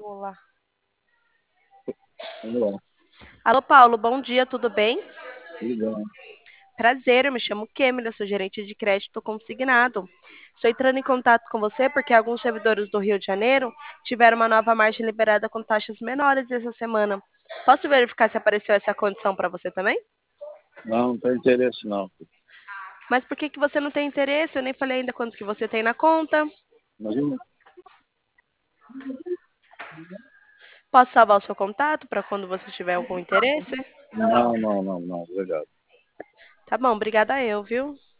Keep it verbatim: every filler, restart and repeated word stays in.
celular. Vamos lá, Alô, Paulo, bom dia, tudo bem? tudo bem. Prazer, eu me chamo Kemila, sou gerente de crédito consignado. Estou entrando em contato com você porque alguns servidores do Rio de Janeiro tiveram uma nova margem liberada com taxas menores essa semana. Posso verificar se apareceu essa condição para você também? Não, não tem interesse não. Mas por que que você não tem interesse? Eu nem falei ainda quanto que você tem na conta. Imagina. Posso salvar o seu contato para quando você tiver algum interesse? Não, não, não, não, obrigado. Tá bom, obrigada eu, viu?